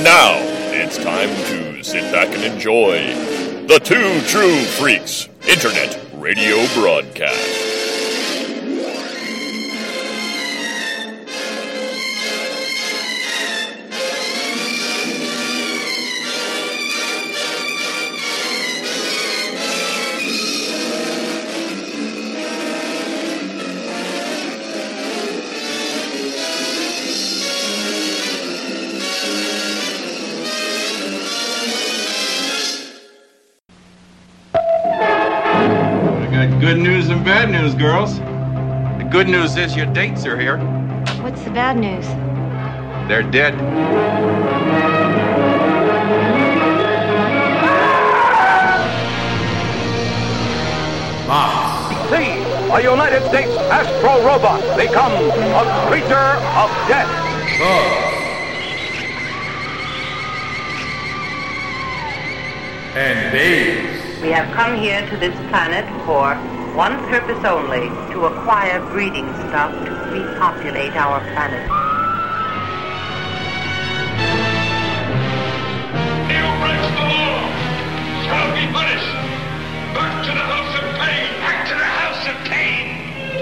And now, it's time to sit back and enjoy the Two True Freaks Internet Radio Broadcast. Good news and bad news, girls. The good news is your dates are here. What's the bad news? They're dead. See, a United States Astro Robot become a creature of death. And babes. We have come here to this planet for one purpose only, to acquire breeding stock to repopulate our planet. He who breaks the law shall be punished. Back to the house of pain. Back to the house of pain.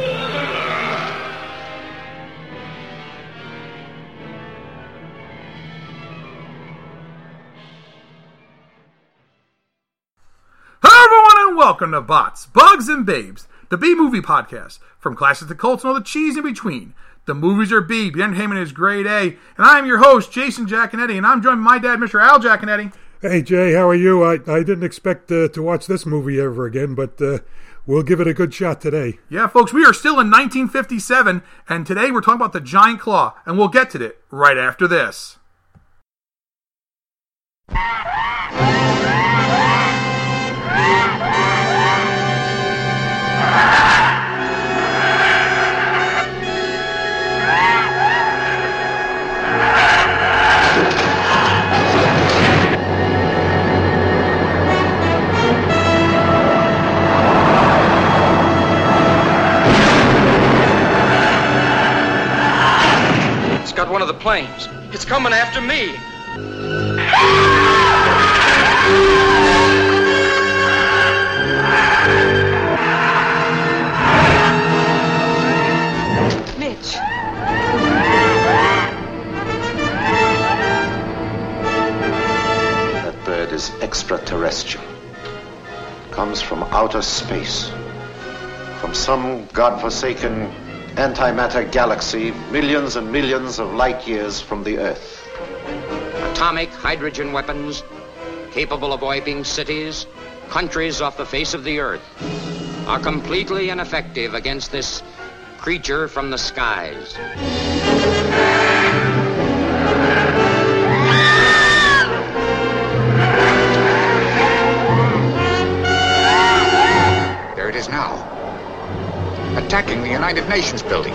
Hello, everyone, and welcome to Bots, Bugs, and Babes, the B-Movie Podcast. From classics to cults and all the cheese in between. The movies are B, the entertainment is grade A, and I'm your host, Jason Giaconetti, and I'm joined by my dad, Mr. Al Giaconetti. Hey, Jay, how are you? I didn't expect to watch this movie ever again, but we'll give it a good shot today. Yeah, folks, we are still in 1957, and today we're talking about The Giant Claw, and we'll get to it right after this. Got one of the planes. It's coming after me. Mitch. That bird is extraterrestrial. Comes from outer space. From some godforsaken antimatter galaxy, millions and millions of light years from the Earth. Atomic hydrogen weapons capable of wiping cities, countries off the face of the Earth, are completely ineffective against this creature from the skies. There it is now. Attacking the United Nations building.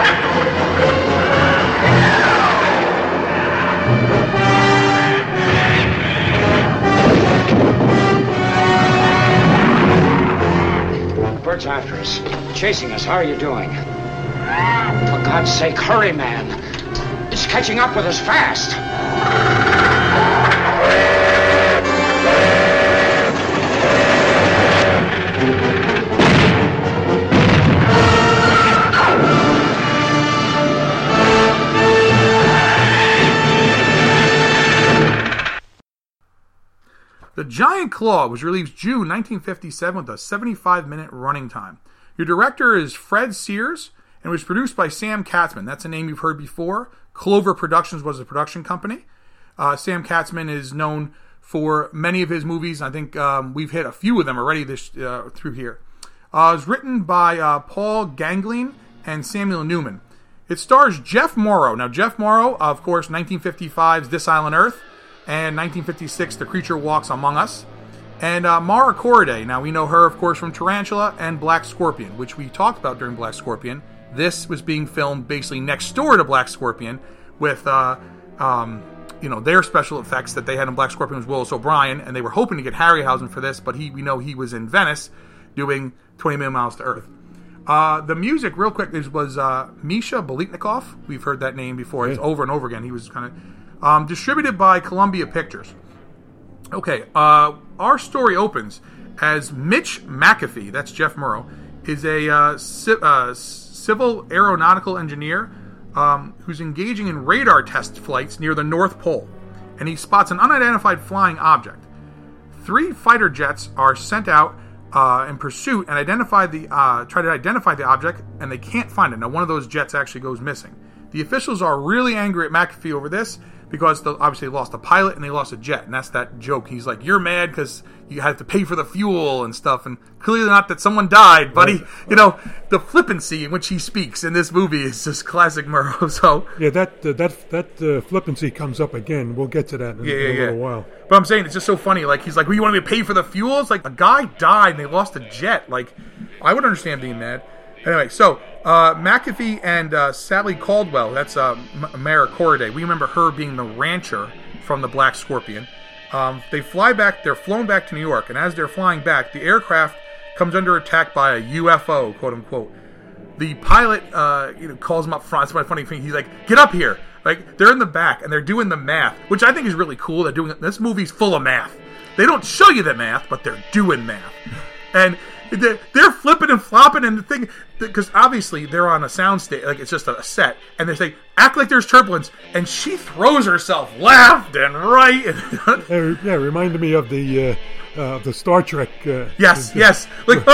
The bird's after us, chasing us. How are you doing? For God's sake, hurry, man. It's catching up with us fast. The Giant Claw was released June 1957 with a 75-minute running time. Your director is Fred Sears, and it was produced by Sam Katzman. That's a name you've heard before. Clover Productions was the production company. Sam Katzman is known for many of his movies. I think we've hit a few of them already through here. It was written by Paul Gangling and Samuel Newman. It stars Jeff Morrow. Now, Jeff Morrow, of course, 1955's This Island Earth, and 1956, The Creature Walks Among Us. And Mara Corday. Now, we know her, of course, from Tarantula and Black Scorpion, which we talked about during Black Scorpion. This was being filmed basically next door to Black Scorpion with, their special effects that they had in Black Scorpion was Willis O'Brien, and they were hoping to get Harryhausen for this, but we know he was in Venice doing 20 Million Miles to Earth. The music, real quick, was Misha Bolitnikov. We've heard that name before. It's over and over again. He was kind of... Distributed by Columbia Pictures. Okay, our story opens as Mitch McAfee, that's Jeff Murrow, is a civil aeronautical engineer who's engaging in radar test flights near the North Pole, and he spots an unidentified flying object. 3 fighter jets are sent out in pursuit and try to identify the object, and they can't find it. Now, one of those jets actually goes missing. The officials are really angry at McAfee over this because obviously they lost a pilot and they lost a jet, and that's that joke. He's like, "You're mad because you have to pay for the fuel and stuff," and clearly not that someone died, buddy. You know, the flippancy in which he speaks in this movie is just classic Murrow. So yeah, that flippancy comes up again. We'll get to that in a little while. But I'm saying it's just so funny. Like, he's like, "Well, you want me to pay for the fuel?" It's like, a guy died and they lost a jet. Like, I would understand being mad. Anyway, so McAfee and Sally Caldwell, that's Mara Corriday. We remember her being the rancher from the Black Scorpion. They fly back. They're flown back to New York, and as they're flying back, the aircraft comes under attack by a UFO, quote unquote. The pilot, calls him up front. It's my funny thing. He's like, "Get up here!" Like, they're in the back and they're doing the math, which I think is really cool. They're doing this movie's full of math. They don't show you the math, but they're doing math, and they're flipping and flopping, and the thing, because obviously they're on a sound stage, like it's just a set, and they say, "Act like there's turbulence," and she throws herself left and right. Yeah, reminded me of the Star Trek. Yes, like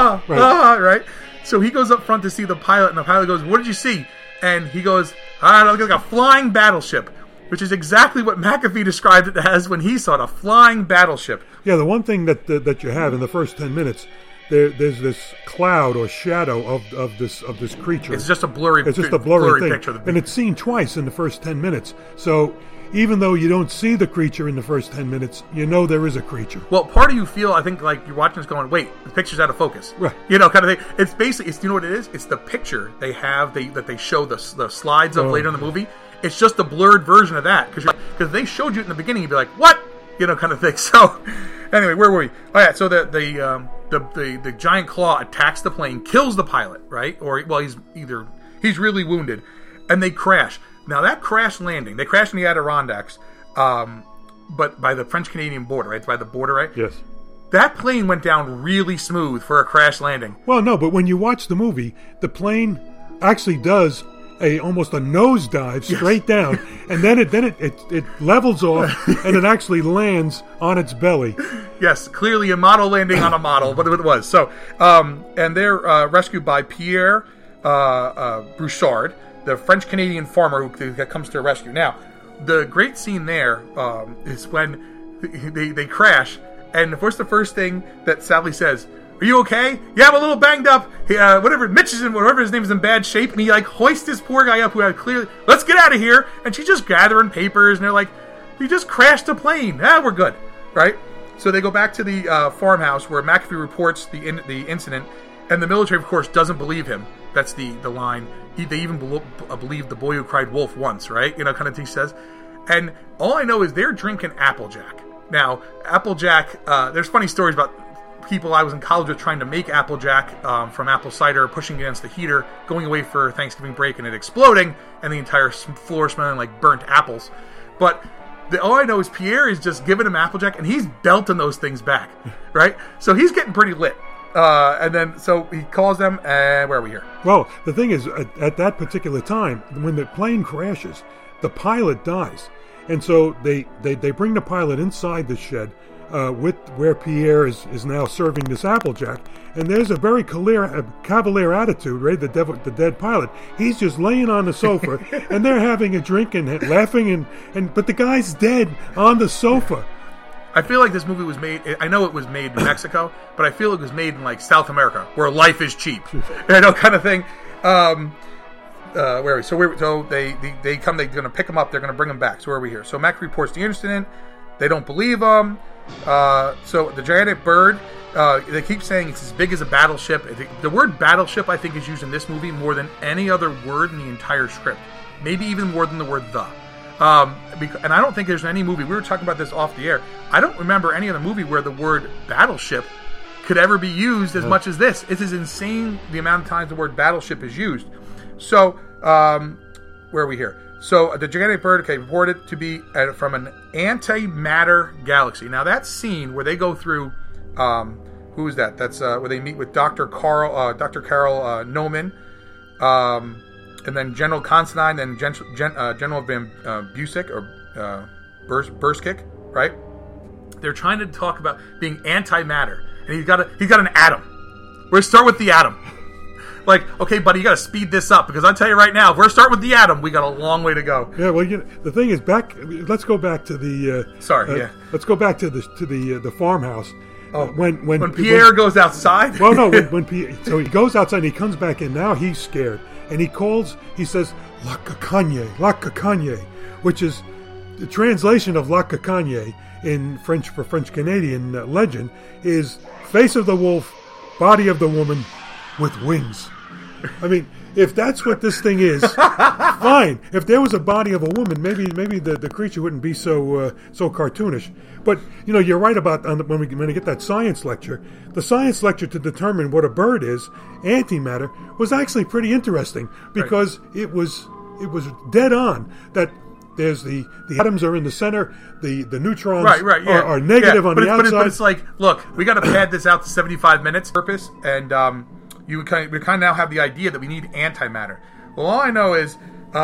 right. So he goes up front to see the pilot, and the pilot goes, "What did you see?" And he goes, "I don't know, like a flying battleship," which is exactly what McAfee described it as when he saw it, a flying battleship. Yeah, the one thing that you have in the first 10 minutes. There's this cloud or shadow of this creature. It's just a blurry thing. Picture. And it's seen twice in the first 10 minutes. So even though you don't see the creature in the first 10 minutes, you know there is a creature. Well, part of you feel, I think, like you're watching this going, "Wait, the picture's out of focus." Right. Kind of thing. It's basically, you know what it is? It's the picture they have that they show the slides of later in the movie. It's just a blurred version of that because they showed you it in the beginning. You'd be like, "What?" Kind of thing. So anyway, where were we? Oh yeah, so the giant claw attacks the plane, kills the pilot, right? Or he's really wounded, and they crash. Now that crash landing, they crash in the Adirondacks, but by the French-Canadian border, right? It's by the border, right? Yes. That plane went down really smooth for a crash landing. Well, no, but when you watch the movie, the plane actually does almost a nosedive straight down, and then it levels off and it actually lands on its belly. Yes, clearly a model landing on a model, but it was. So, and they're rescued by Pierre Broussard, the French-Canadian farmer who comes to their rescue. Now, the great scene there is when they crash, and what's the first thing that Sally says? "Are you okay?" "Yeah, I'm a little banged up." Mitch is whatever his name is in bad shape, and he hoists this poor guy up who had clearly, "Let's get out of here." And she's just gathering papers, and they're like, "You just crashed a plane. We're good," right? So they go back to the farmhouse where McAfee reports the incident, and the military, of course, doesn't believe him. That's the line. They even believe the boy who cried wolf once, right? Kind of thing he says. And all I know is they're drinking Applejack. Now, Applejack, there's funny stories about people I was in college with trying to make Applejack from apple cider, pushing against the heater, going away for Thanksgiving break, and it exploding, and the entire floor smelling like burnt apples. But all I know is Pierre is just giving him Applejack, and he's belting those things back, right? So he's getting pretty lit. And then, so he calls them, and where are we here? Well, the thing is, at that particular time, when the plane crashes, the pilot dies. And so they bring the pilot inside the shed, with where Pierre is now serving this Applejack, and there's a very cavalier attitude, right? The dead pilot, he's just laying on the sofa, and they're having a drink and laughing, but the guy's dead on the sofa. I feel like this movie was made. I know it was made in Mexico, but I feel it was made in South America, where life is cheap, kind of thing. Where are we? So they come. They're going to pick him up. They're going to bring him back. So where are we here? So Mac reports the incident. They don't believe him. So the gigantic bird, they keep saying it's as big as a battleship. The word battleship, I think, is used in this movie more than any other word in the entire script. Maybe even more than the word "the." And I don't think there's any movie, we were talking about this off the air, I don't remember any other movie where the word battleship could ever be used as much as this. It is insane the amount of times the word battleship is used. So, where are we here? So the gigantic bird reported to be from an antimatter galaxy. Now that scene where they go through, who is that? That's where they meet with Dr. Carol Noman, and then General Constantine and General Van Busick or Burskick, right? They're trying to talk about being antimatter, and he's got an atom. We're gonna start with the atom. Like, okay, buddy, you got to speed this up because I'll tell you right now, if we're starting with the atom, we got a long way to go. Yeah, well, the thing is, let's go back to the. Let's go back to the farmhouse. Oh, when Pierre goes outside. Well, no, so he goes outside and he comes back in. Now he's scared and he says La Cacagne, which is the translation of La Cacagne in French for French Canadian legend is face of the wolf, body of the woman with wings. I mean, if that's what this thing is, fine. If there was a body of a woman, maybe the creature wouldn't be so cartoonish. But you're right about when we get that science lecture. The science lecture to determine what a bird is, antimatter, was actually pretty interesting because it was dead on that. There's the atoms are in the center, the neutrons are negative on the outside. But it's like, look, we got to pad this out to 75 minutes purpose, and we kind of now have the idea that we need antimatter. Well, all I know is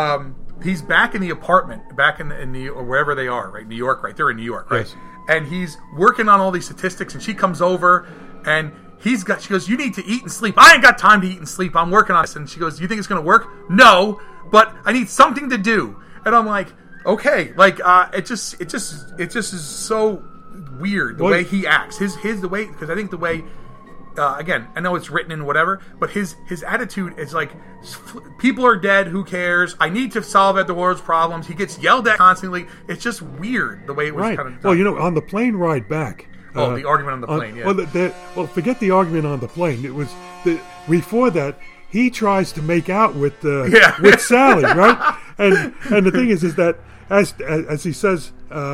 he's back in the apartment, back in or wherever they are, right? New York, right? They're in New York, right? Yes. And he's working on all these statistics, and she comes over, and she goes, you need to eat and sleep. I ain't got time to eat and sleep. I'm working on this. And she goes, you think it's going to work? No, but I need something to do. And I'm like, okay, like it just is so weird the way he acts. The way, because I think the way, again, I know it's written in whatever, but his attitude is like, people are dead, who cares? I need to solve the world's problems. He gets yelled at constantly. It's just weird the way it was kind of done. Well, on the plane ride back. The argument on the plane, yeah. Well, forget the argument on the plane. It was before that. He tries to make out with Sally, right? And the thing is that as he says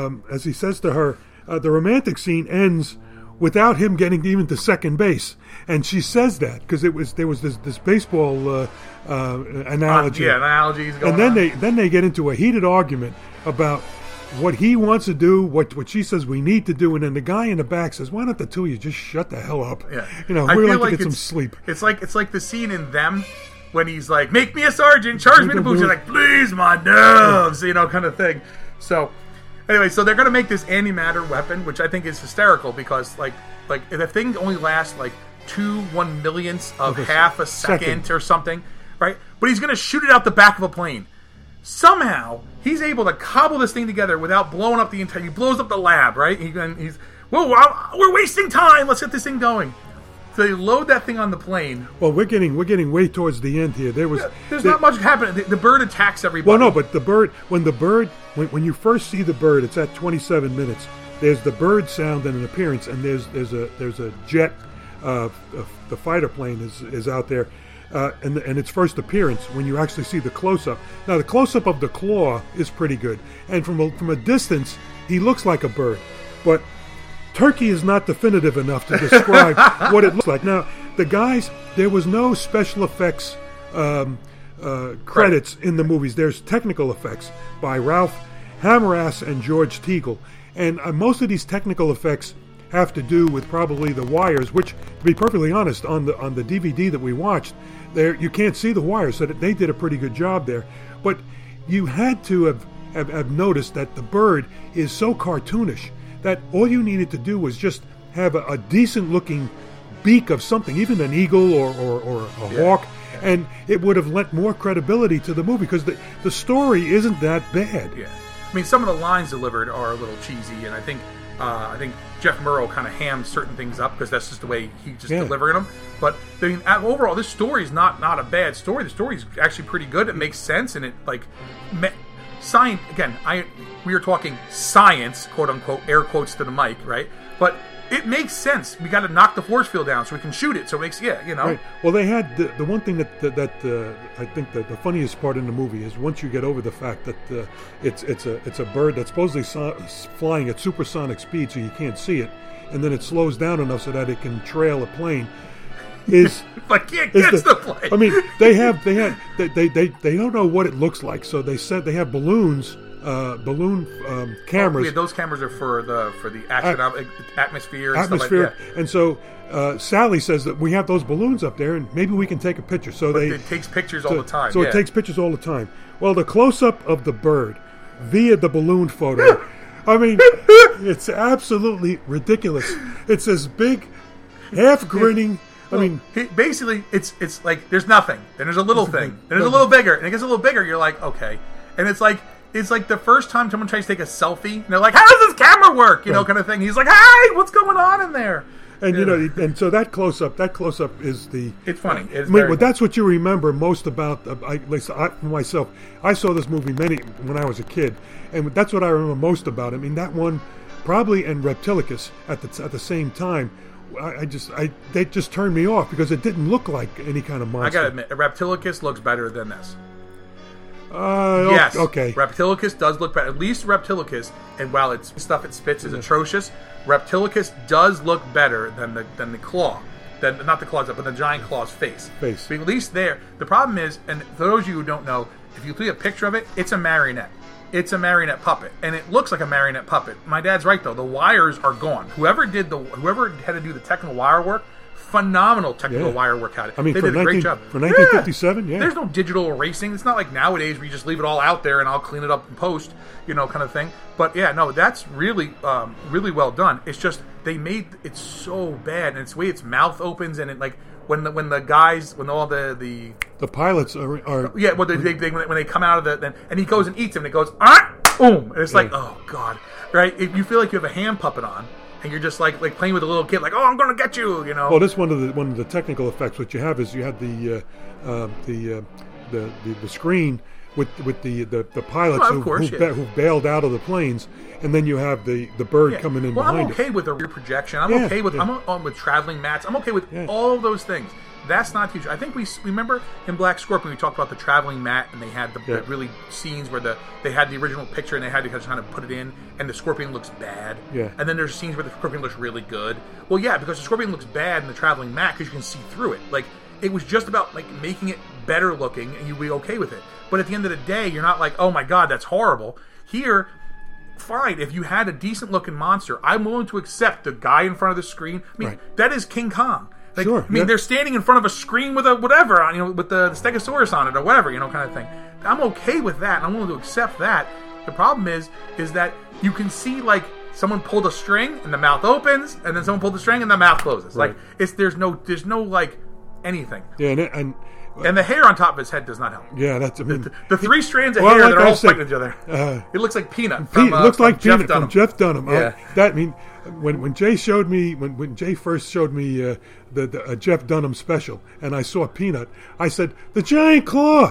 to her, the romantic scene ends without him getting even to second base, and she says that because there was this baseball analogy, analogies going and then they get into a heated argument about what he wants to do, what she says we need to do, and then the guy in the back says, "Why don't the two of you just shut the hell up? Yeah. We'd like to get some sleep." It's like the scene in Them when he's like, "Make me a sergeant, charge me the boots." You're like, "Please, my nerves," kind of thing. So anyway, so they're gonna make this antimatter weapon, which I think is hysterical because like if the thing only lasts like 2/1 of half a second or something, right? But he's gonna shoot it out the back of a plane. Somehow he's able to cobble this thing together without blowing up the entire. He blows up the lab, right? He's we're wasting time. Let's get this thing going. So they load that thing on the plane. Well, we're getting way towards the end here. There's not much happening. The bird attacks everybody. Well, no, but when you first see the bird, it's at 27 minutes. There's the bird sound and an appearance, and there's a jet. The fighter plane is out there. And its first appearance when you actually see the close-up. Now, the close-up of the claw is pretty good. And from a distance, he looks like a bird. But Turkey is not definitive enough to describe what it looks like. Now, the guys, there was no special effects credits in the movies. There's technical effects by Ralph Hamerass and George Teagle. And most of these technical effects have to do with probably the wires, which, to be perfectly honest, on the DVD that we watched, there you can't see the wires, so that they did a pretty good job there. But you had to have noticed that the bird is so cartoonish that all you needed to do was just have a decent-looking beak of something, even an eagle or a hawk, and it would have lent more credibility to the movie because the story isn't that bad. Yeah, I mean, some of the lines delivered are a little cheesy, and I think Jeff Murrow kind of hams certain things up because that's just the way he just delivering them. But I mean, overall, this story is not a bad story. The story is actually pretty good. It makes sense, and it science again. We are talking science, quote unquote, air quotes to the mic, right? But it makes sense. We got to knock the force field down so we can shoot it. So it makes Right. Well, they had the one thing that I think that the funniest part in the movie is once you get over the fact that it's a bird that's supposedly flying at supersonic speed, so you can't see it, and then it slows down enough so that it can trail a plane. is like it gets the plane. I mean, they don't know what it looks like, so they said they have balloons. Balloon cameras. Yeah, those cameras are for the atmosphere and atmosphere. Stuff like that. And so Sally says that we have those balloons up there, and maybe we can take a picture. So it takes pictures all the time. So it takes pictures all the time. Well, the close up of the bird via the balloon photo. I mean, it's absolutely ridiculous. It's this big, half grinning. I mean, basically, it's like there's nothing. Then there's a little thing. Then there's a little bigger, and it gets a little bigger. You're like, okay, and it's like the first time someone tries to take a selfie, and they're like, "How does this camera work?" You know, kind of thing. He's like, "Hi, what's going on in there?" And and so that close up is the. It's funny. It's that's what you remember most about. At least for myself, I saw this movie when I was a kid, and that's what I remember most about it. I mean, that one probably and Reptilicus at the same time. They just turned me off because it didn't look like any kind of monster. I gotta admit, Reptilicus looks better than this. Yes. Okay. Reptilicus does look better. At least Reptilicus, and while it's stuff it spits is atrocious, Reptilicus does look better than the claw. Not the claws, but the giant claw's face. But at least there. The problem is, and for those of you who don't know, if you see a picture of it, it's a marionette. It's a marionette puppet, and it looks like a marionette puppet. My dad's right though; the wires are gone. Whoever had to do the technical wire work, phenomenal technical wire work had it. I mean, they did a great job for 1957. Yeah, there's no digital erasing. It's not like nowadays where you just leave it all out there and I'll clean it up in post, kind of thing. But yeah, no, that's really, really well done. It's just they made it so bad, and it's the way its mouth opens, and it like. When all the pilots are when they come out of and he goes and eats him and it goes boom, and it's like, oh god, right? You feel like you have a hand puppet on and you're just like playing with a little kid, like, oh, I'm gonna get you, Well, this one of the technical effects. What you have is you have the screen with the pilots who bailed out of the planes, and then you have the bird coming in behind. I'm okay with a rear projection. I'm okay with I'm with traveling mats. I'm okay with all of those things. That's not huge. I think we remember in Black Scorpion we talked about the traveling mat, and they had the really scenes where they had the original picture and they had to kind of put it in, and the scorpion looks bad. Yeah. And then there's scenes where the scorpion looks really good. Well, yeah, because the scorpion looks bad in the traveling mat because you can see through it. Like, it was just about making it better looking, and you'd be okay with it. But at the end of the day, you're not like, oh my god, that's horrible. Here, fine, if you had a decent looking monster, I'm willing to accept the guy in front of the screen. I mean, that is King Kong. They're standing in front of a screen with a whatever on, with the Stegosaurus on it or whatever, kind of thing. I'm okay with that, and I'm willing to accept that. The problem is that you can see someone pulled a string and the mouth opens, and then someone pulled the string and the mouth closes. Right. There's no anything. Yeah, and the hair on top of his head does not help. Yeah, that's the three strands of hair that are all fighting each other. It looks like Peanut. It looks like Peanut from Jeff Dunham. Yeah. When Jay showed me when Jay first showed me the Jeff Dunham special, and I saw Peanut, I said, the giant claw.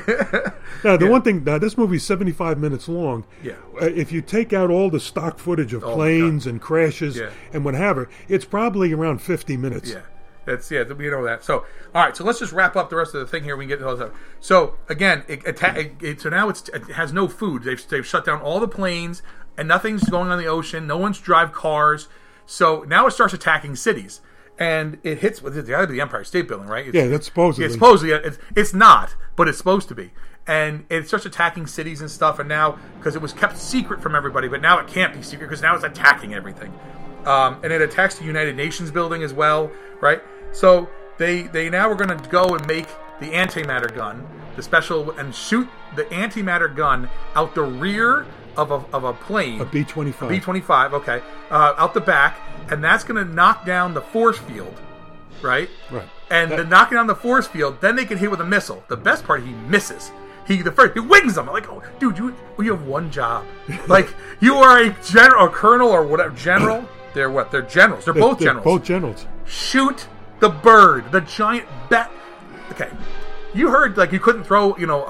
Now the one thing, this movie's 75 minutes long. Yeah. If you take out all the stock footage of planes and crashes and whatever, it's probably around 50 minutes. Yeah. We know that. So, all right. So let's just wrap up the rest of the thing here. We can get to all that. So again, so now it has no food. They've shut down all the planes, and nothing's going on the ocean. No one's drive cars. So now it starts attacking cities, and it hits. It's got to be the Empire State Building, right? That's supposedly. Yeah, supposedly it's not, but it's supposed to be. And it starts attacking cities and stuff. And now, because it was kept secret from everybody, but now it can't be secret because now it's attacking everything. And it attacks the United Nations building as well, right? So they now are going to go and make the antimatter gun, the special, and shoot the antimatter gun out the rear of a plane, a B-25. A B-25, okay, out the back, and that's going to knock down the force field, right? Right. And then knocking down the force field, then they can hit with a missile. The best part, he misses. He wings them. Like, oh, dude, you have one job. Like, you are a general, or colonel, or whatever. General. They're what? They're generals. They're both generals. Both generals. Shoot the bird, the giant bat. Okay, you heard you couldn't throw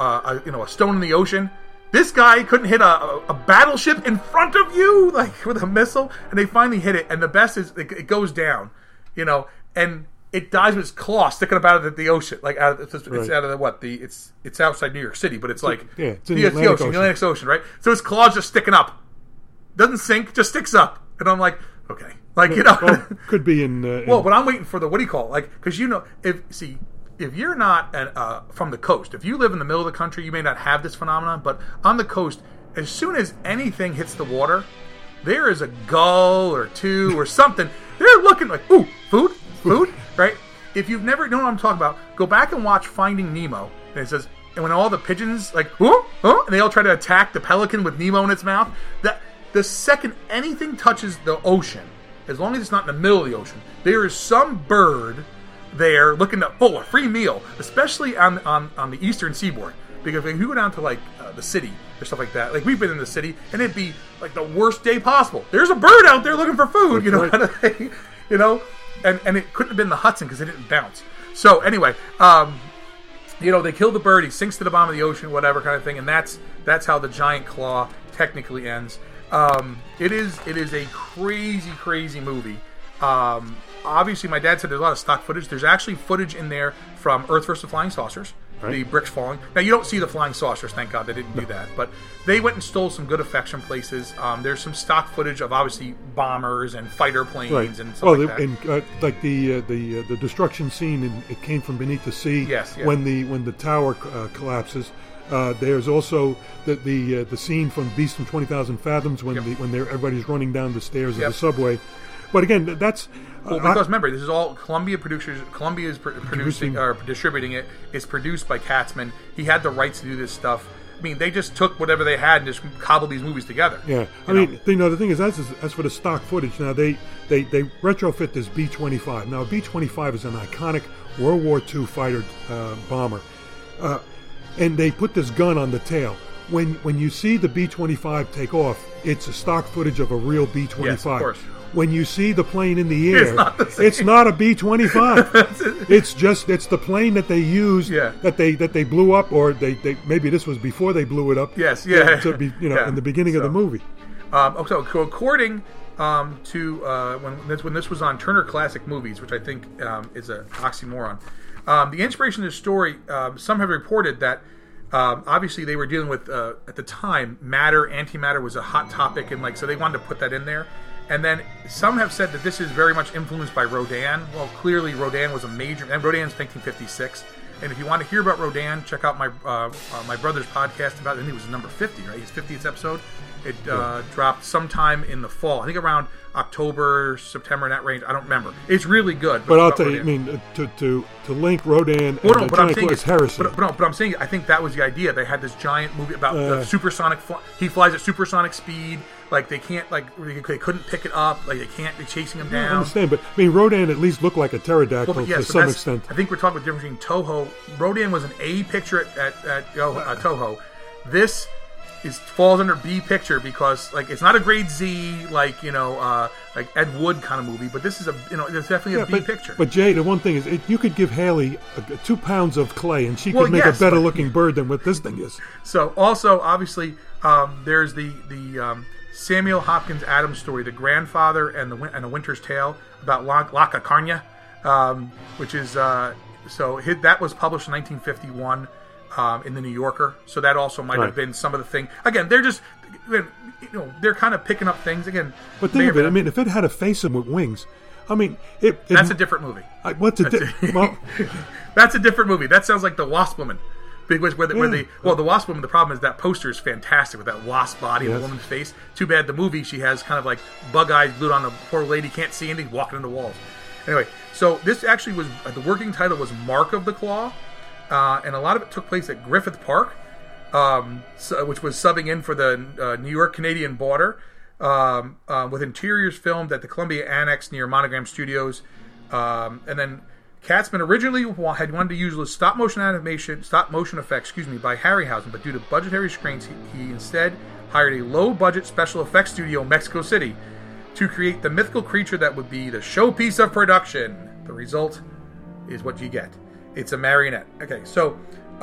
a stone in the ocean. This guy couldn't hit a battleship in front of you with a missile, and they finally hit it. And the best is it goes down, and it dies with its claw sticking up out of the ocean, it's out of it's outside New York City, but it's it's in the Atlantic Ocean, right? So its claw's just sticking up, doesn't sink, just sticks up, and I'm like, Okay, like you know, well, could be in. Well, but I'm waiting for the what do you call it? Like because you know if you're not from the coast, if you live in the middle of the country, you may not have this phenomenon. But on the coast, as soon as anything hits the water, there is a gull or two or something. They're looking like, ooh, food, right? If you've never known what I'm talking about, go back and watch Finding Nemo. And it says, and when all the pigeons like, and they all try to attack the pelican with Nemo in its mouth, that the second anything touches the ocean, as long as it's not in the middle of the ocean, there is some bird there looking to a free meal, especially on the eastern seaboard. Because if you go down to like the city or stuff like that, like we've been in the city, and it'd be like the worst day possible. There's a bird out there looking for food, That's right. you know, and it couldn't have been the Hudson because it didn't bounce. So anyway, they kill the bird. He sinks to the bottom of the ocean, whatever kind of thing, and that's how the giant claw technically ends. It is a crazy movie. Obviously, my dad said there's a lot of stock footage. There's actually footage in there from Earth vs. Flying Saucers. Right. The bricks falling. Now, you don't see the flying saucers, thank God they didn't do that. But they went and stole some good effects from places. There's some stock footage of, obviously, bombers and fighter planes and stuff like that. And like the destruction scene, it came from beneath the sea. Yes, yeah. When the tower collapses. There's also the scene from Beast from 20,000 Fathoms when everybody's running down the stairs of the subway. But again, that's... because remember, this is all Columbia producers. Columbia is producing or distributing it. It's produced by Katzman. He had the rights to do this stuff. I mean, they just took whatever they had and just cobbled these movies together. Yeah, the thing is, as for the stock footage, now they retrofit this B-25. Now, a B-25 is an iconic World War II fighter bomber, and they put this gun on the tail. When you see the B-25 take off, it's a stock footage of a real B-25. Yes, of course. When you see the plane in the air, it's not a B-25. it's the plane that they used, that they blew up, or they maybe this was before they blew it up. Yes, yeah. To be, in the beginning of the movie. So according to when this was on Turner Classic Movies, which I think is an oxymoron, the inspiration of the story, some have reported that obviously they were dealing with at the time antimatter was a hot topic, and so they wanted to put that in there. And then some have said that this is very much influenced by Rodin. Well, clearly Rodin was a major, and Rodin's 1956. And if you want to hear about Rodin, check out my brother's podcast about it. I think it was number 50, right? His 50th episode. It dropped sometime in the fall. I think around October, September, in that range. I don't remember. It's really good. But I'll tell you, to link Rodin and Johnny Claw is heresy. But I'm saying, I think that was the idea. They had this giant movie about the supersonic. He flies at supersonic speed. Like they can't, they couldn't pick it up. Like they can't be chasing him down. I understand, but Rodin at least looked like a pterodactyl to some extent. I think we're talking about the difference between Toho. Rodin was an A picture at Toho. This falls under B picture because it's not a grade Z like Ed Wood kind of movie, but this is it's definitely a B picture. But Jay, the one thing is, you could give Haley 2 pounds of clay and she could make a better looking bird than what this thing is. So also obviously there's the Samuel Hopkins Adams story, The Grandfather and A Winter's Tale, about Laka Karnia, which is that was published in 1951 in the New Yorker. So that also might have been some of the thing. Again, they're just they're kind of picking up things again. But think of it. If it had a face with wings, that's a different movie. That's a different movie. That sounds like The Wasp Woman. The Wasp Woman, the problem is that poster is fantastic with that wasp body and the woman's face. Too bad the movie, she has kind of like bug eyes glued on. The poor lady can't see anything, walking into walls. Anyway, so this actually was, the working title was Mark of the Claw, and a lot of it took place at Griffith Park, which was subbing in for the New York-Canadian border, with interiors filmed at the Columbia Annex near Monogram Studios, and then Katzman originally had wanted to use stop motion effects, by Harryhausen, but due to budgetary restraints, he instead hired a low-budget special effects studio in Mexico City to create the mythical creature that would be the showpiece of production. The result is what you get. It's a marionette. Okay, so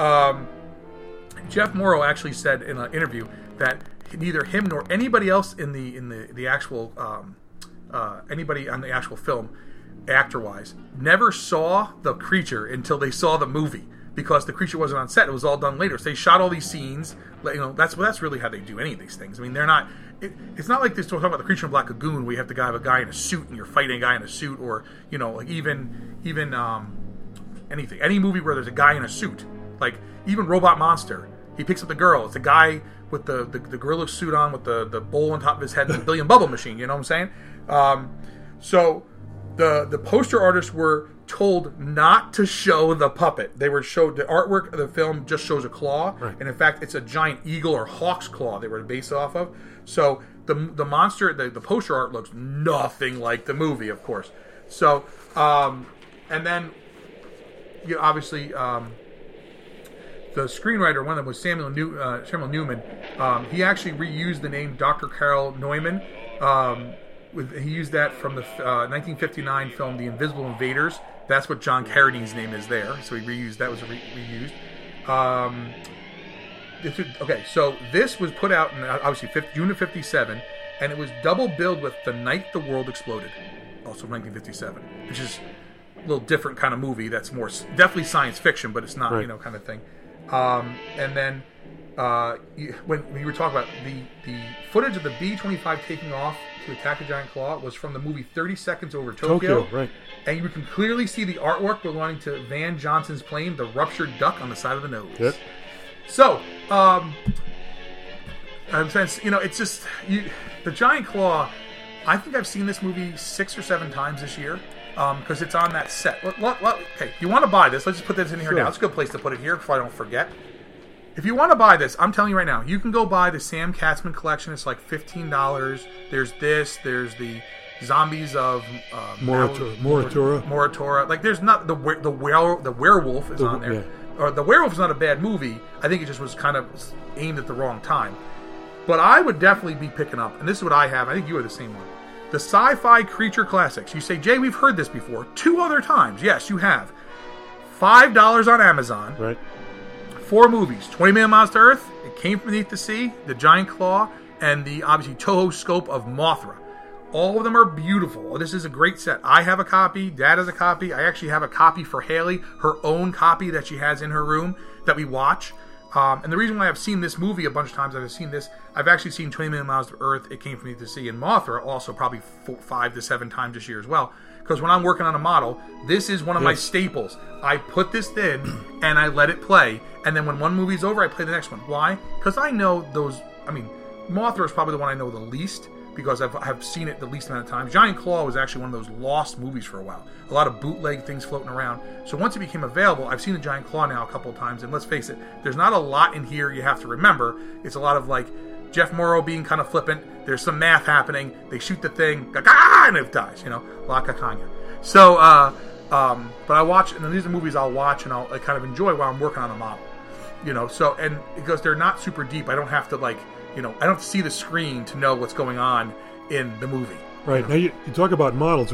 Jeff Morrow actually said in an interview that neither him nor anybody else in the actual anybody on the actual film, actor-wise, never saw the creature until they saw the movie. because the creature wasn't on set. It was all done later. So they shot all these scenes. That's really how they do any of these things. I mean, they're not. It's not like this. We're talking about the Creature in Black Lagoon, where you have to have a guy in a suit and you're fighting a guy in a suit, or like even anything, any movie where there's a guy in a suit, like even Robot Monster. He picks up the girl. It's a guy with the gorilla suit on, with the bowl on top of his head, and the billion bubble machine. You know what I'm saying? So the poster artists were told not to show the puppet. They were showed the artwork of the film just shows a claw, right. And in fact, it's a giant eagle or hawk's claw they were based off of. So the monster, the poster art looks nothing like the movie, of course. So and then obviously the screenwriter, one of them was Samuel Newman. He actually reused the name Dr. Carol Neumann. He used that from the 1959 film The Invisible Invaders. That's what John Carradine's name is there. So he reused that. Was reused. Okay, so this was put out in obviously June of '57, and it was double billed with The Night the World Exploded, also 1957, which is a little different kind of movie. That's more definitely science fiction, but it's not kind of thing. And then when we were talking about the footage of the B-25 taking off to attack the giant claw was from the movie 30 Seconds Over Tokyo, right? And you can clearly see the artwork belonging to Van Johnson's plane, the ruptured duck on the side of the nose. Yep. So, I'm saying, it's just the giant claw. I think I've seen this movie 6 or 7 times this year because it's on that set. Okay, if you want to buy this, let's just put this in here now. It's a good place to put it here before I don't forget. If you want to buy this, I'm telling you right now, you can go buy the Sam Katzman collection. It's like $15. There's this. There's the Zombies of Moratora. Like, there's not the werewolf is on there. Yeah. Or the werewolf is not a bad movie. I think it just was kind of aimed at the wrong time. But I would definitely be picking up, and this is what I have. I think you are the same one. The Sci-Fi Creature Classics. You say, Jay, we've heard this before 2 other times. Yes, you have. $5 on Amazon. Right. 4 movies: 20 Million Miles to Earth, It Came From Beneath the Sea, The Giant Claw, and the obviously Toho scope of Mothra. All of them are beautiful. This is a great set. I have a copy. Dad has a copy. I actually have a copy for Haley, her own copy that she has in her room that we watch. And the reason why I've seen this movie a bunch of times, I've actually seen 20 Million Miles to Earth, It Came From Beneath the Sea, and Mothra also probably 5 to 7 times this year as well. Because when I'm working on a model, this is one of my staples. I put this in and I let it play. And then when one movie's over, I play the next one. Why? Because I know those. Mothra is probably the one I know the least because I've seen it the least amount of times. Giant Claw was actually one of those lost movies for a while. A lot of bootleg things floating around. So once it became available, I've seen the Giant Claw now a couple of times. And let's face it, there's not a lot in here you have to remember. It's a lot of like Jeff Morrow being kind of flippant. There's some math happening. They shoot the thing, and it dies. La Cacagna. So, but I watch, and these are movies I'll watch and I'll kind of enjoy while I'm working on a model. So, and because they're not super deep, I don't have to I don't have to see the screen to know what's going on in the movie. Right. Now, you talk about models.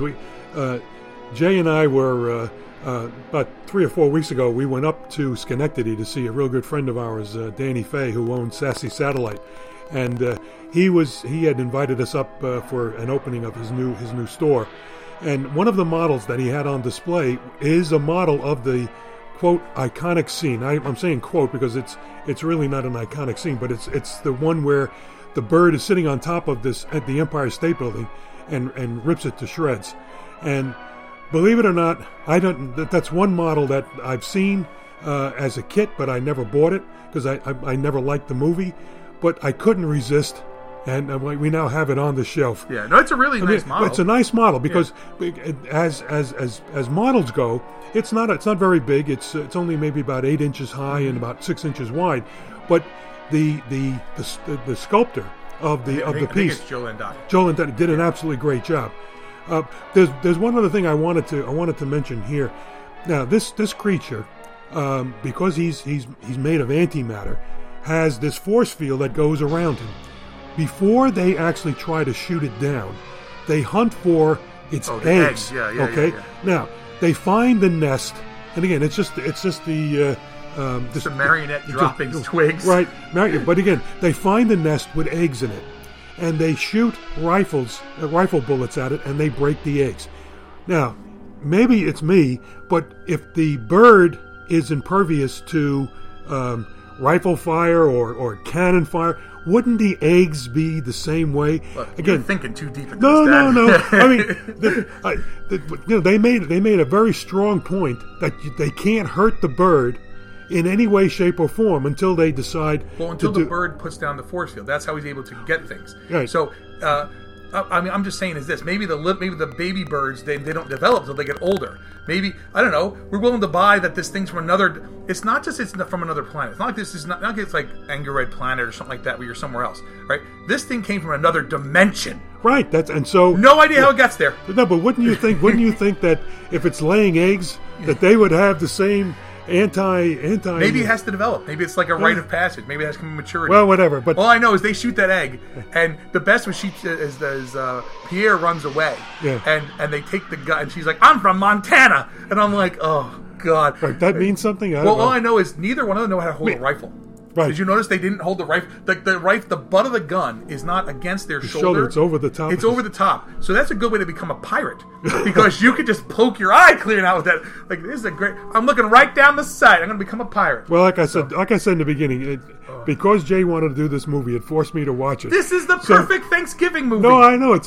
Jay and I were, about 3 or 4 weeks ago, we went up to Schenectady to see a real good friend of ours, Danny Fay, who owns Sassy Satellite. And he had invited us up for an opening of his new store. And one of the models that he had on display is a model of the, quote, iconic scene. I'm saying quote because it's really not an iconic scene, but it's the one where the bird is sitting on top of this at the Empire State Building and rips it to shreds. And believe it or not, that's one model that I've seen as a kit, but I never bought it because I never liked the movie. But I couldn't resist, and we now have it on the shelf. Yeah, no, it's a really nice model. It's a nice model because as models go, it's not very big. It's only maybe about 8 inches high and about 6 inches wide. But the sculptor of the piece, Joe Landati. Joe Landati did an absolutely great job. There's one other thing I wanted to mention here. Now this creature, because he's made of antimatter, has this force field that goes around him. Before they actually try to shoot it down, they hunt for its eggs. Yeah, okay. Yeah. Now they find the nest, and again, it's just the some marionette dropping twigs. Right. But again, they find the nest with eggs in it, and they shoot rifle bullets at it, and they break the eggs. Now, maybe it's me, but if the bird is impervious to rifle fire or cannon fire. Wouldn't the eggs be the same way? Look, Again, you're thinking too deep into no. this, Dad. I mean, they made a very strong point that they can't hurt the bird in any way, shape, or form until they decide. Well, until the bird puts down the force field, that's how he's able to get things. Right. So, I mean, I'm just saying is this: maybe the baby birds they don't develop until they get older. Maybe I don't know. We're willing to buy that this thing's from another. It's not just it's from another planet. It's not like this is not like it's like Angered Planet or something like that where you're somewhere else, right? This thing came from another dimension. Right. So no idea how it gets there. No, but wouldn't you think that if it's laying eggs that they would have the same anti Maybe it has to develop. Maybe it's like a rite of passage. Maybe it has to come to maturity. Well, whatever. But all I know is they shoot that egg, and the best was Pierre runs away, and they take the gun, and she's like, "I'm from Montana," and I'm like, "Oh God." Right, that means something. All I know is neither one of them know how to hold a rifle. Right. Did you notice they didn't hold the rifle? The butt of the gun is not against their shoulder. It's over the top. It's over the top. So that's a good way to become a pirate because you could just poke your eye clear out with that. Like this is a great. I'm looking right down the sight. I'm going to become a pirate. Well, like I said in the beginning, because Jay wanted to do this movie, it forced me to watch it. This is the perfect Thanksgiving movie. No, I know it's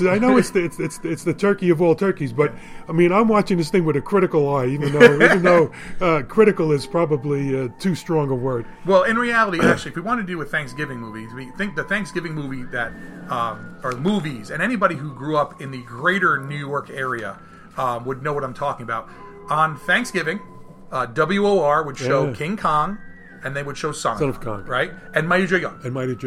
the turkey of all turkeys. But I mean, I'm watching this thing with a critical eye, even though critical is probably too strong a word. Well, in reality, actually, if we want to do a Thanksgiving movie, we think the Thanksgiving movie that or movies, and anybody who grew up in the greater New York area would know what I'm talking about. On Thanksgiving, WOR would show King Kong, and they would show Son of Kong, right? And Mighty Joe Young.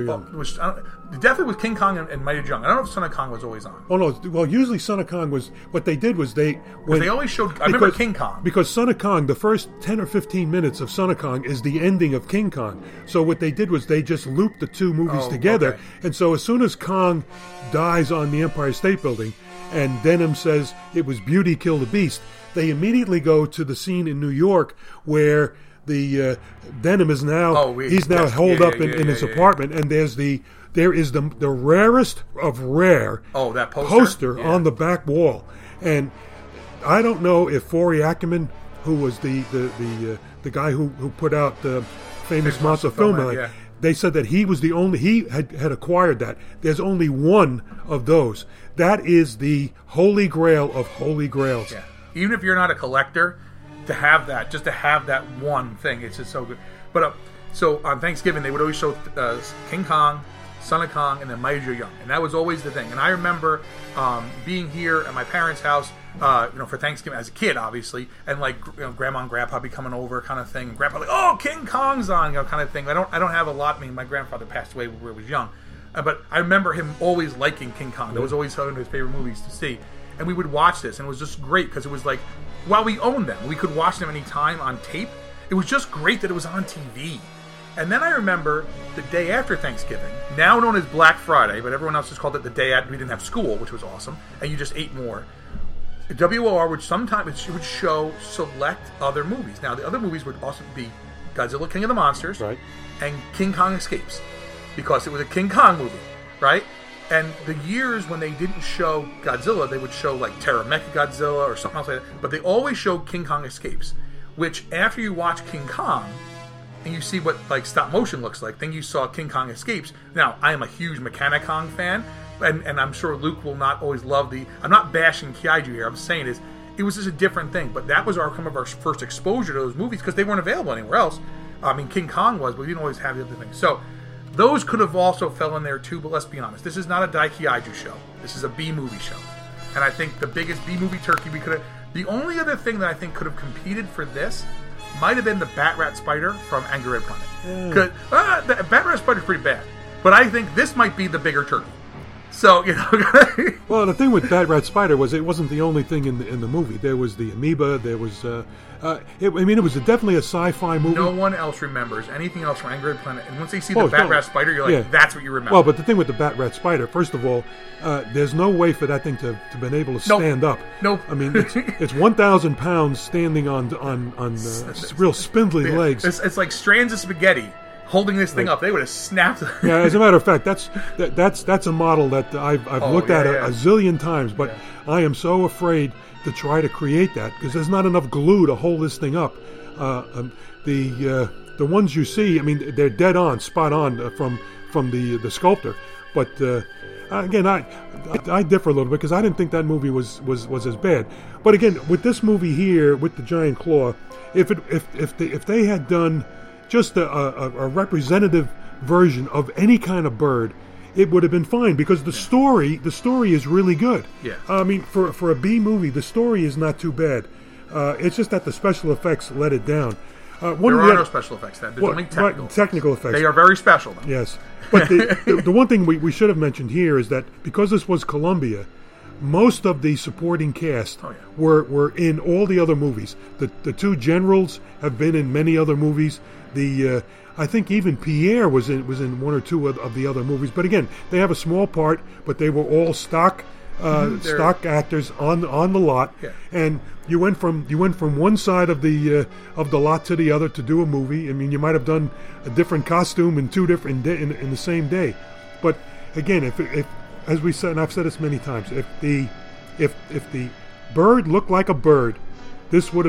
Definitely was King Kong and Mighty Joe Young. I don't know if Son of Kong was always on. Oh no! Well, usually Son of Kong was. What they did was they always showed. I remember King Kong because Son of Kong. The first 10 or 15 minutes of Son of Kong is the ending of King Kong. So what they did was they just looped the two movies together. Okay. And so as soon as Kong dies on the Empire State Building, and Denham says it was Beauty killed the Beast, they immediately go to the scene in New York where the Denham is now he's now holed up in his apartment, and there is the rarest of rare that poster on the back wall. And I don't know if Forey Ackerman, who was the guy who put out the famous Monster Film, they said that he was the only he had acquired that. There's only one of those. That is the holy grail of holy grails. Yeah. Even if you're not a collector, to have that one thing, it's just so good. But so on Thanksgiving, they would always show King Kong, Son of Kong, and then Mighty Joe Young, and that was always the thing. And I remember being here at my parents' house, for Thanksgiving as a kid, obviously, and Grandma and Grandpa be coming over, kind of thing. And Grandpa like, "Oh, King Kong's on," kind of thing. I don't have a lot. I mean, my grandfather passed away when I was young, but I remember him always liking King Kong. That was always one of his favorite movies to see. And we would watch this, and it was just great because it was like, while we owned them, we could watch them anytime on tape. It was just great that it was on TV. And then I remember the day after Thanksgiving, now known as Black Friday, but everyone else just called it the day after we didn't have school, which was awesome, and you just ate more. WOR would sometimes would show select other movies. Now, the other movies would also be Godzilla, King of the Monsters, right, and King Kong Escapes, because it was a King Kong movie, right? And the years when they didn't show Godzilla, they would show like Terra Mechagodzilla or something else like that. But they always showed King Kong Escapes, which after you watch King Kong and you see what like stop motion looks like, then you saw King Kong Escapes. Now, I am a huge Mechanicon fan, and I'm sure Luke will not always love I'm not bashing Kaiju here. I'm saying it was just a different thing. But that was our first exposure to those movies because they weren't available anywhere else. I mean, King Kong was, but we didn't always have the other things. So those could have also fell in there too, but let's be honest. This is not a Daikaiju show. This is a B-movie show. And I think the biggest B-movie turkey we could have... The only other thing that I think could have competed for this might have been the Bat Rat Spider from Angered Planet. Because the Bat Rat Spider is pretty bad. But I think this might be the bigger turkey. So, Well, the thing with Bat Rat Spider was it wasn't the only thing in the movie. There was the amoeba. There was... it was definitely a sci-fi movie. No one else remembers anything else from Angered Planet. And once they see the Bat Rat Spider, you're like, that's what you remember. Well, but the thing with the Bat Rat Spider, first of all, there's no way for that thing to been able to stand up. Nope. I mean, it's 1,000 pounds standing on real spindly legs. It's like strands of spaghetti holding this thing up. They would have snapped. Yeah, as a matter of fact, that's a model that I've looked at a zillion times, but I am so afraid to try to create that because there's not enough glue to hold this thing up. The ones you see, I mean, they're dead on, spot on from the sculptor, but again, I differ a little bit because I didn't think that movie was as bad. But again, with this movie here, with the giant claw, if they had done just a representative version of any kind of bird, it would have been fine because the story is really good. Yeah. I mean, for a B movie, the story is not too bad. It's just that the special effects let it down. There are no special effects. There's only technical effects. They are very special, though. Yes. But the one thing we should have mentioned here is that because this was Columbia, most of the supporting cast were in all the other movies. The two generals have been in many other movies. I think even Pierre was in one or two of the other movies. But again, they have a small part, but they were all stock actors on the lot. Yeah. And you went from one side of the lot to the other to do a movie. I mean, you might have done a different costume in two different in the same day. But again, if as we said, and I've said this many times, if the bird looked like a bird, this would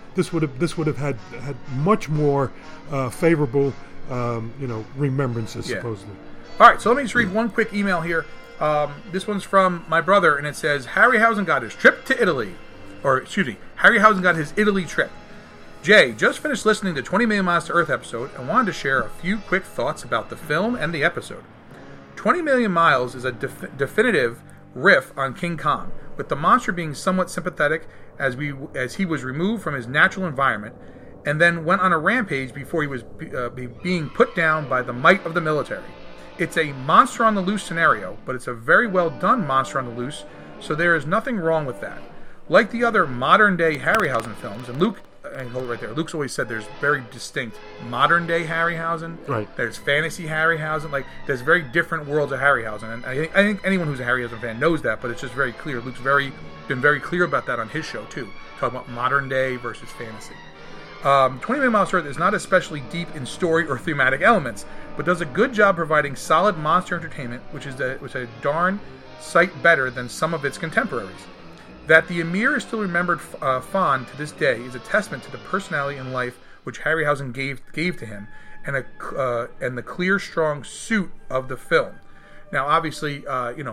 have had much more favorable remembrances, supposedly. All right, so let me just read one quick email here. This one's from my brother, and it says, Harryhausen got his trip to Italy. Or, excuse me, Harryhausen got his Italy trip. Jay, just finished listening to 20 Million Miles to Earth episode and wanted to share a few quick thoughts about the film and the episode. 20 Million Miles is a definitive riff on King Kong, with the monster being somewhat sympathetic as he was removed from his natural environment and then went on a rampage before he was being put down by the might of the military. It's a monster on the loose scenario, but it's a very well done monster on the loose, so there is nothing wrong with that. Like the other modern day Harryhausen films, and Luke, and hold it right there, Luke's always said there's very distinct modern day Harryhausen. Right. There's fantasy Harryhausen. Like, there's very different worlds of Harryhausen. And I think anyone who's a Harryhausen fan knows that, but it's just very clear. Luke's been very clear about that on his show, too. Talking about modern day versus fantasy. 20 Million Miles to Earth is not especially deep in story or thematic elements, but does a good job providing solid monster entertainment, which is a darn sight better than some of its contemporaries. That the Emir is still remembered fond to this day is a testament to the personality and life which Harryhausen gave to him, and the clear, strong suit of the film. Now, obviously,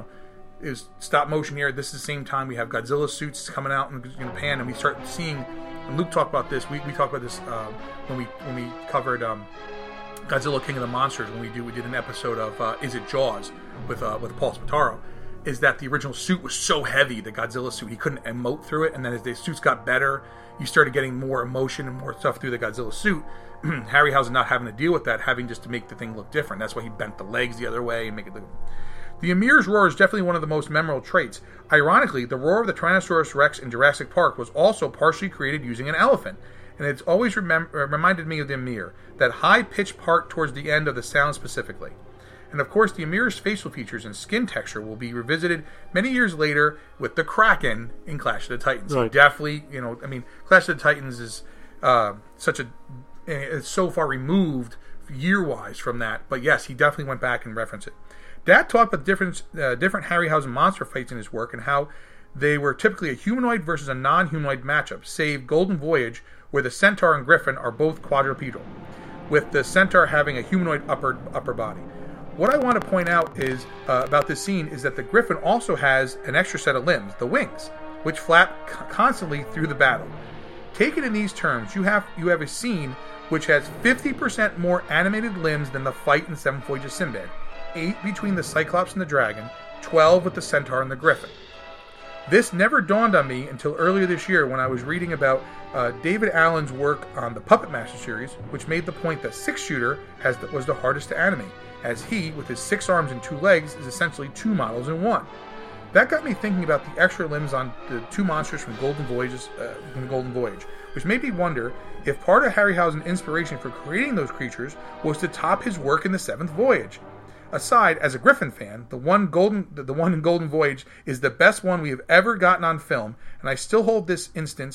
is stop motion here. This is the same time we have Godzilla suits coming out in Japan, and we start seeing. And Luke talked about this. We talked about this when we covered Godzilla King of the Monsters. When we did an episode of Is It Jaws with Paul Spataro. Is that the original suit was so heavy, the Godzilla suit, he couldn't emote through it, and then as the suits got better, you started getting more emotion and more stuff through the Godzilla suit. Harryhausen not having to deal with that, having just to make the thing look different. That's why he bent the legs the other way and make it look. The Emir's roar is definitely one of the most memorable traits. Ironically, the roar of the Tyrannosaurus Rex in Jurassic Park was also partially created using an elephant, and it's always reminded me of the Emir, that high-pitched part towards the end of the sound specifically. And of course, the Emir's facial features and skin texture will be revisited many years later with the Kraken in Clash of the Titans. Right. Definitely, Clash of the Titans is it's so far removed year-wise from that. But yes, he definitely went back and referenced it. Dad talked about different Harryhausen monster fights in his work and how they were typically a humanoid versus a non-humanoid matchup, save Golden Voyage, where the Centaur and Griffin are both quadrupedal, with the Centaur having a humanoid upper body. What I want to point out is about this scene is that the Griffin also has an extra set of limbs, the wings, which flap constantly through the battle. Taken in these terms, you have a scene which has 50% more animated limbs than the fight in Seventh Voyage of Sinbad, 8 between the Cyclops and the Dragon, 12 with the Centaur and the Griffin. This never dawned on me until earlier this year when I was reading about David Allen's work on the Puppet Master series, which made the point that Six Shooter was the hardest to animate, as he, with his 6 arms and 2 legs, is essentially 2 models in one. That got me thinking about the extra limbs on the 2 monsters from Golden Voyage, which made me wonder if part of Harryhausen's inspiration for creating those creatures was to top his work in the Seventh Voyage. Aside, as a Griffin fan, the one in Golden Voyage is the best one we have ever gotten on film, and I still hold this instance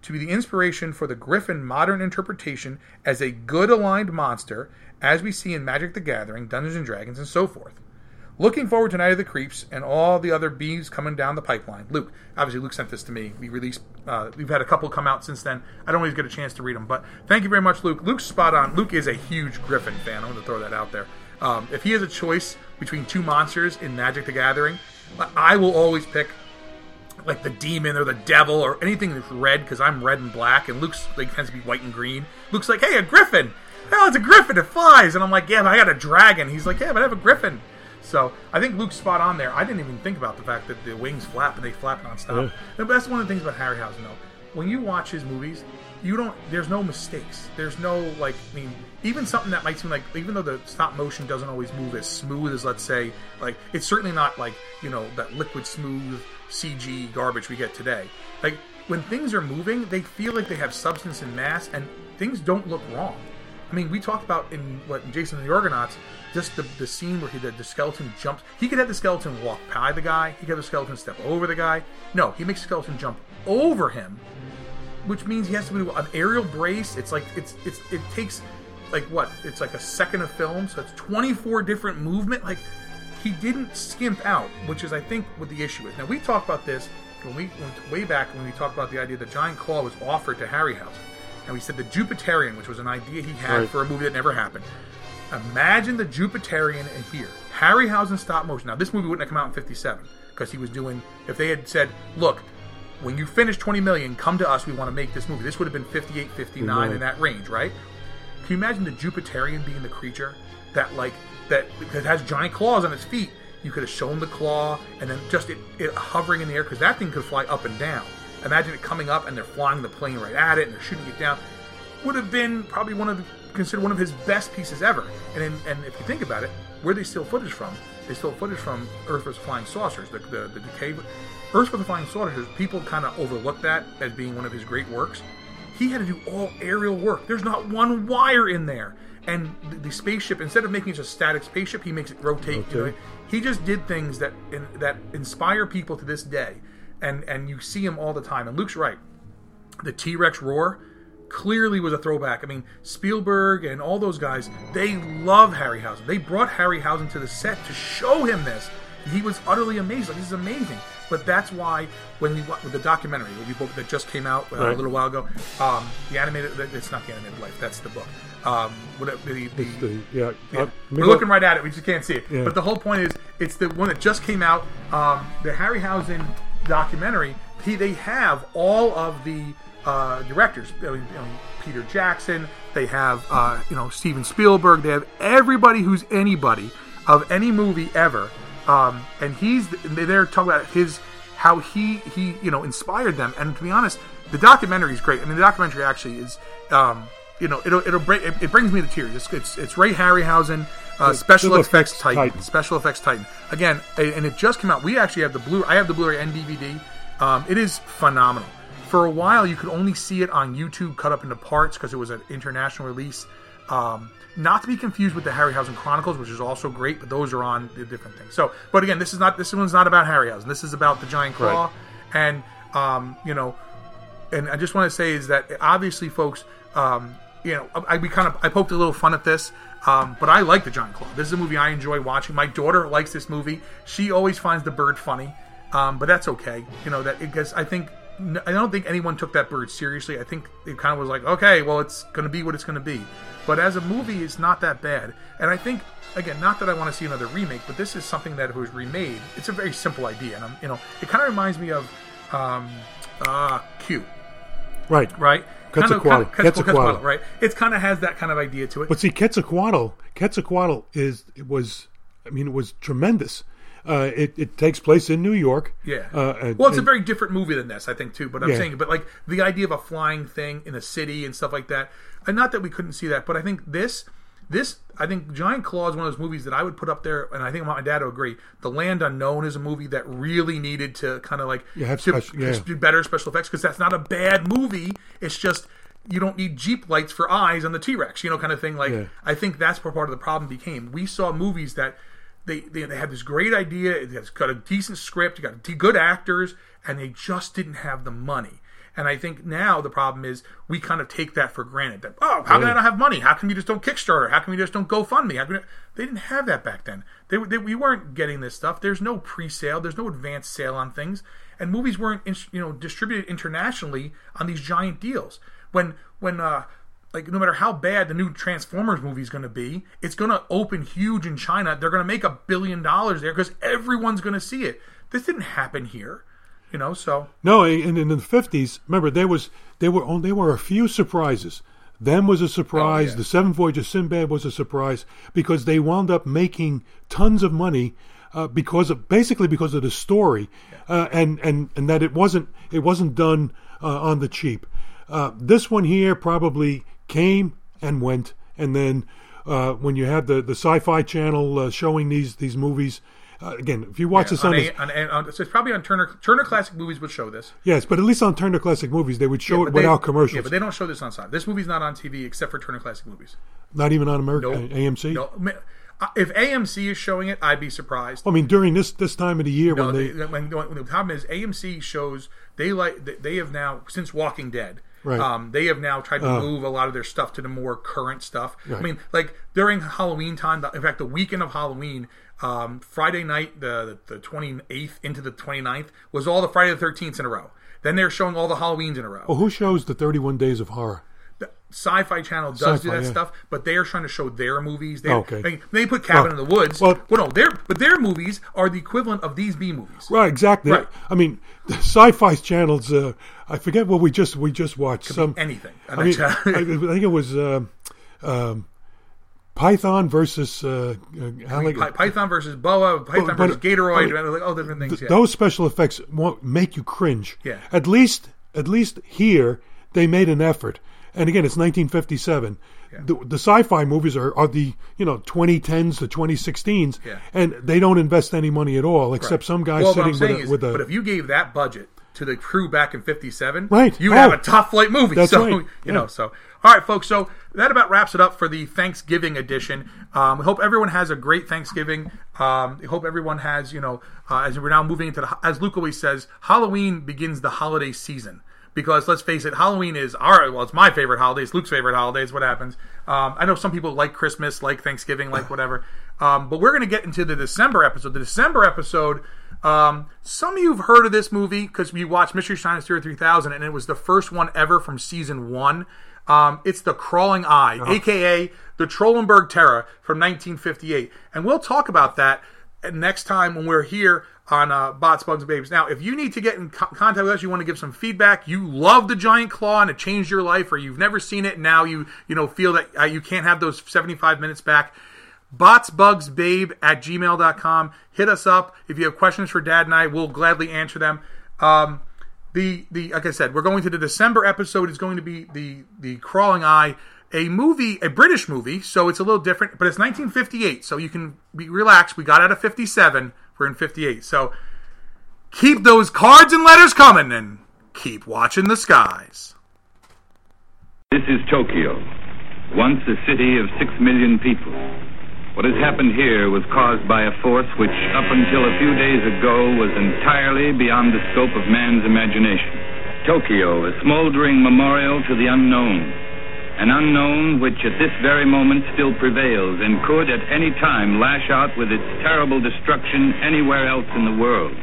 to be the inspiration for the Griffin modern interpretation as a good aligned monster, as we see in Magic the Gathering, Dungeons & Dragons, and so forth. Looking forward to Night of the Creeps and all the other bees coming down the pipeline. Luke sent this to me. We've had a couple come out since then. I don't always get a chance to read them, but thank you very much, Luke. Luke's spot on. Luke is a huge Griffin fan. I'm going to throw that out there. If he has a choice between two monsters in Magic the Gathering, I will always pick like the demon or the devil or anything that's red, because I'm red and black, and Luke's tends to be white and green. Luke's like, hey, a griffin. Oh, it's a griffin. It flies. And I'm like, yeah, but I got a dragon. He's like, yeah, but I have a griffin. So I think Luke's spot on there. I didn't even think about the fact that the wings flap and they flap nonstop. But that's one of the things about Harryhausen, though. When you watch his movies, there's no mistakes. There's no, even something that might seem like, even though the stop motion doesn't always move as smooth as, let's say, it's certainly not that liquid smooth CG garbage we get today. When things are moving, they feel like they have substance and mass, and things don't look wrong. I mean, we talked about in Jason and the Argonauts, just the scene where the skeleton jumps. He could have the skeleton walk by the guy. He could have the skeleton step over the guy. No, he makes the skeleton jump over him, which means he has to do an aerial brace. It takes it's like a second of film, so it's 24 different movement. He didn't skimp out, which is, I think, what the issue is. Now, we talked about this way back when we talked about the idea that Giant Claw was offered to Harryhausen. And we said the Jupiterian, which was an idea he had for a movie that never happened. Imagine the Jupiterian in here. Harryhausen stop motion. Now, this movie wouldn't have come out in 57 because he was doing... If they had said, look, when you finish 20 million, come to us, we want to make this movie. This would have been 58, 59 in that range, right? Can you imagine the Jupiterian being the creature that has giant claws on its feet? You could have shown the claw and then just it hovering in the air, because that thing could fly up and down. Imagine it coming up and they're flying the plane right at it and they're shooting it down. Would have been probably considered one of his best pieces ever. And if you think about it, where they steal footage from? They stole footage from Earth vs. Flying Saucers, the decay. Earth vs. Flying Saucers, people kind of overlook that as being one of his great works. He had to do all aerial work. There's not one wire in there. And the spaceship, instead of making it a static spaceship, he makes it rotate. He just did things that inspire people to this day. And you see him all the time. And Luke's right. The T-Rex roar clearly was a throwback. I mean, Spielberg and all those guys, they love Harryhausen. They brought Harryhausen to the set to show him this. He was utterly amazed. This is amazing. But that's why with the documentary that just came out a little while ago, the animated, it's not the animated life, that's the book. We're looking right at it, we just can't see it. Yeah. But the whole point is, it's the one that just came out, the Harryhausen documentary. They have all of the directors, Peter Jackson, they have Steven Spielberg, they have everybody who's anybody of any movie ever. And they're talking about how he inspired them. And to be honest, the documentary is great. I mean, the documentary actually is, it brings me to tears. It's Ray Harryhausen, special effects titan. Special effects titan. Again, and it just came out. We actually have I have the Blu-ray and DVD. It is phenomenal. For a while, you could only see it on YouTube cut up into parts because it was an international release. Not to be confused with the Harryhausen Chronicles, which is also great, but those are on the different things. So, but again, this one's not about Harryhausen. This is about the Giant Claw, and and I just want to say is that obviously, folks, I poked a little fun at this, but I like the Giant Claw. This is a movie I enjoy watching. My daughter likes this movie. She always finds the bird funny, but that's okay. Because I don't think anyone took that bird seriously. I think it kind of was like, okay, well, it's going to be what it's going to be. But as a movie, it's not that bad. And I think, again, not that I want to see another remake, but this is something that was remade. It's a very simple idea. And, it kind of reminds me of Q. Right? Quetzalcoatl, right? It kind of has that kind of idea to it. But see, Quetzalcoatl was tremendous. It takes place in New York. Yeah. It's a very different movie than this, I think, too. But I'm saying, the idea of a flying thing in a city and stuff like that, and not that we couldn't see that, but I think I think Giant Claw is one of those movies that I would put up there, and I think my dad would agree. The Land Unknown is a movie that really needed to kind of do better special effects, because that's not a bad movie. It's just you don't need Jeep lights for eyes on the T-Rex, kind of thing. I think that's where part of the problem became. We saw movies that They had this great idea. It's got a decent script. You got good actors, and they just didn't have the money. And I think now the problem is we kind of take that for granted. That, how can I not have money? How come you just don't Kickstarter? How come you just don't GoFundMe? They didn't have that back then. We weren't getting this stuff. There's no pre-sale. There's no advanced sale on things. And movies weren't distributed internationally on these giant deals. When like no matter how bad the new Transformers movie is going to be, it's going to open huge in China. They're going to make $1 billion there because everyone's going to see it. This didn't happen here. So no, and in the 50s, remember there were a few surprises. Them was a surprise. The Seven Voyages of Sinbad was a surprise because they wound up making tons of money because of the story, and that it wasn't done on the cheap. This one here probably came and went, and then when you had the Sci-Fi Channel showing these movies. Again, if you watch this so it's probably on Turner Classic Movies would show this. Yes, but at least on Turner Classic Movies they would show it without commercials. Yeah, but they don't show this on Sci-Fi. This movie's not on TV except for Turner Classic Movies. Not even on AMC. No. If AMC is showing it, I'd be surprised. I mean, during this time of the year when the problem is AMC shows they have now since Walking Dead. Right. They have now tried to move a lot of their stuff to the more current stuff. Right. I mean, like during Halloween time, in fact, the weekend of Halloween, Friday night, the 28th into the 29th, was all the Friday the 13th in a row. Then they're showing all the Halloweens in a row. Well, who shows the 31 Days of Horror? The Sci-Fi Channel does do that stuff, but they are trying to show their movies. They put Cabin in the Woods. Their movies are the equivalent of these B movies. Right, exactly. Right. I mean, the Sci-Fi Channel's. I forget what we just watched. Could be anything. I think it was Python versus Python versus Boa, Python versus Gatoroid, all different things. Those special effects won't make you cringe. Yeah. At least here they made an effort. And again, it's 1957. Yeah. The sci-fi movies are the 2010s to 2016s, and they don't invest any money at all, except some guy sitting with a. But if you gave that budget to the crew back in 57, right, you would have a top flight movie. That's so right. So all right, folks. So that about wraps it up for the Thanksgiving edition. We hope everyone has a great Thanksgiving. We hope everyone has as we're now moving into as Luke always says, Halloween begins the holiday season. Because let's face it, Halloween is it's my favorite holiday. It's Luke's favorite holiday. It's what happens. I know some people like Christmas, like Thanksgiving, like whatever. But we're going to get into the December episode. The December episode, some of you have heard of this movie because we watched Mystery Science Theater 3000, and it was the first one ever from season 1. It's The Crawling Eye, a.k.a. the Trollenberg Terror from 1958. And we'll talk about that next time when we're here on Bots, Bugs, and Babes. Now, if you need to get in contact with us, you want to give some feedback, you love the Giant Claw and it changed your life, or you've never seen it and now you feel that you can't have those 75 minutes back, botsbugsbabe@gmail.com. Hit us up. If you have questions for Dad and I, we'll gladly answer them. Like I said, we're going to the December episode. It's going to be the Crawling Eye, a British movie, so it's a little different, but it's 1958, so you can be relaxed. We got out of 57. We're in 58. So keep those cards and letters coming and keep watching the skies. This is Tokyo, once a city of 6 million people. What has happened here was caused by a force which, up until a few days ago, was entirely beyond the scope of man's imagination. Tokyo, a smoldering memorial to the unknown. An unknown which at this very moment still prevails and could at any time lash out with its terrible destruction anywhere else in the world.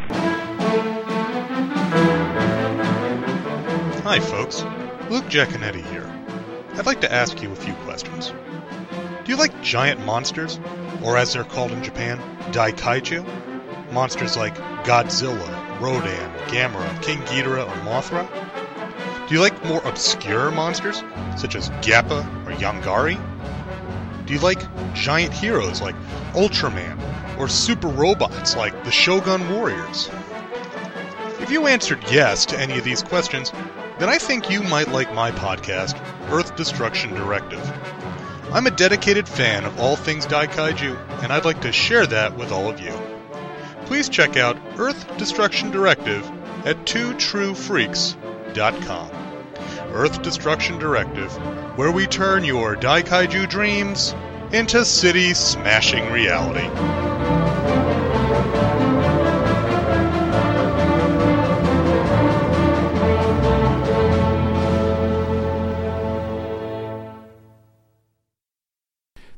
Hi folks, Luke Giaconetti here. I'd like to ask you a few questions. Do you like giant monsters, or as they're called in Japan, Daikaiju? Monsters like Godzilla, Rodan, Gamera, King Ghidorah, or Mothra? Do you like more obscure monsters, such as Gappa or Yongari? Do you like giant heroes like Ultraman, or super robots like the Shogun Warriors? If you answered yes to any of these questions, then I think you might like my podcast, Earth Destruction Directive. I'm a dedicated fan of all things Daikaiju, and I'd like to share that with all of you. Please check out Earth Destruction Directive at twotruefreaks.com. Earth Destruction Directive, where we turn your Daikaiju dreams into city-smashing reality.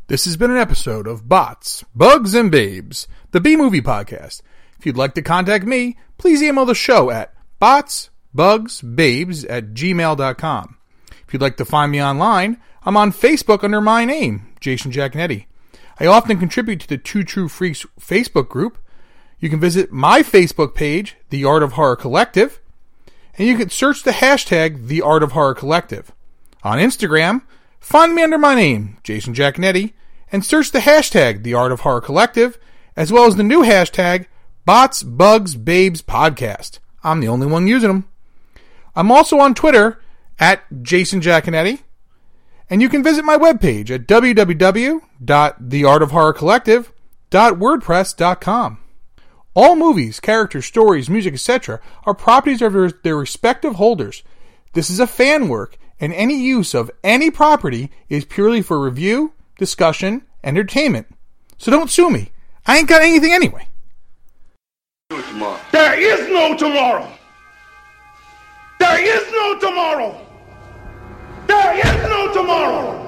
This has been an episode of Bots, Bugs, and Babes, the B-Movie Podcast. If you'd like to contact me, please email the show at botsbugsbabes@gmail.com. If you'd like to find me online, I'm on Facebook under my name, Jason Giaconetti. I often contribute to the Two True Freaks Facebook group. You can visit my Facebook page, The Art of Horror Collective, and you can search the hashtag The Art of Horror Collective. On Instagram, find me under my name, Jason Giaconetti, and search the hashtag The Art of Horror Collective, as well as the new hashtag Bots, Bugs, Babes Podcast. I'm the only one using them. I'm also on Twitter at Jason Giaconetti, and you can visit my webpage at www.theartofhorrorcollective.wordpress.com. All movies, characters, stories, music, etc. are properties of their respective holders. This is a fan work, and any use of any property is purely for review, discussion, entertainment. So don't sue me. I ain't got anything anyway. There is no tomorrow. There is no tomorrow. There is no tomorrow.